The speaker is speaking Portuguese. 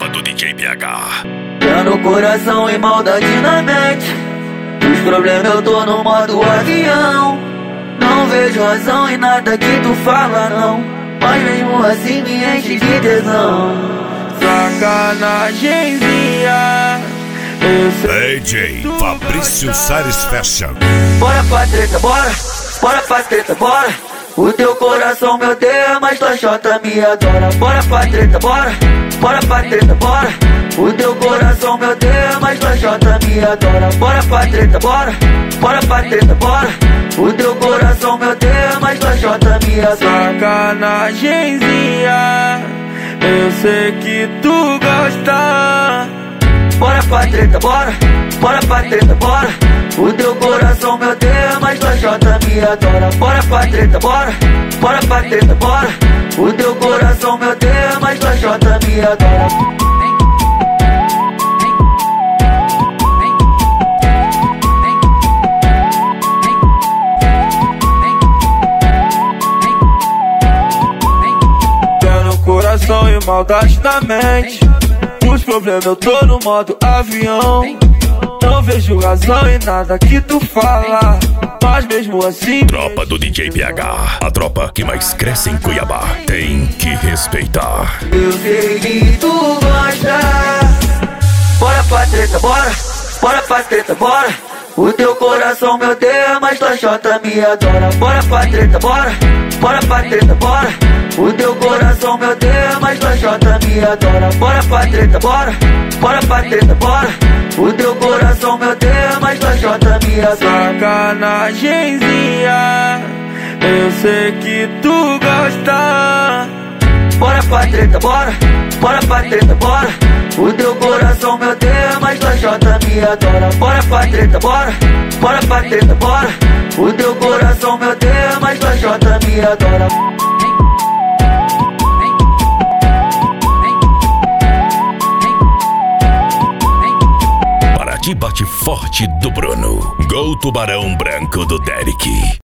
Tropa do DJ PH. Dando coração e maldade na mente. Os problemas eu tô no modo avião. Não vejo razão em nada que tu fala não, mas mesmo assim me enche de tesão. Sacanagemzinha. DJ Fabrício Salles Fashion. Bora pra treta, bora. Bora pra treta, bora. O teu coração me odeia, mas tua chota me adora. Bora pra treta, bora. Bora pra treta, bora. O teu coração me odeia, mas tua chota me adora. Bora pra treta, bora. Bora pra treta, bora. O teu coração me odeia, mas tua chota me adora. Sacanagemzinha. Eu sei que tu gosta. Bora pra treta, bora. Bora pra treta, bora. O teu coração me odeia, mas tua chota me adora. Bora pra treta, bora. Bora pra treta, bora. O teu coração me odeia, mas tua chota me adora. Tendo coração e maldade na mente. Os problemas eu tô no modo avião. Não vejo razão em nada que tu fala, mas mesmo assim. Tropa do DJ PH, a tropa que mais cresce em Cuiabá. Tem que respeitar. Eu sei que tu gosta. Bora pra treta, bora. Bora pra treta, bora. O teu coração me odeia, mas tua chota me adora. Bora pra treta, bora. Bora pra treta, bora. O teu coração me odeia, mas tua chota me adora. Bora pra treta, bora. Bora pra treta, bora. O teu coração me odeia, mas tua chota me adora. Sacanagemzinha. Eu sei que tu gosta. Bora pra treta, bora. Bora pra treta, bora. O teu coração me odeia, mas tua chota me adora. Bora pra treta, bora. Bora pra treta, bora. O teu coração me odeia, mas tua chota me adora. Paraty bate forte do Bruno. Gol Tubarão Branco do Derek.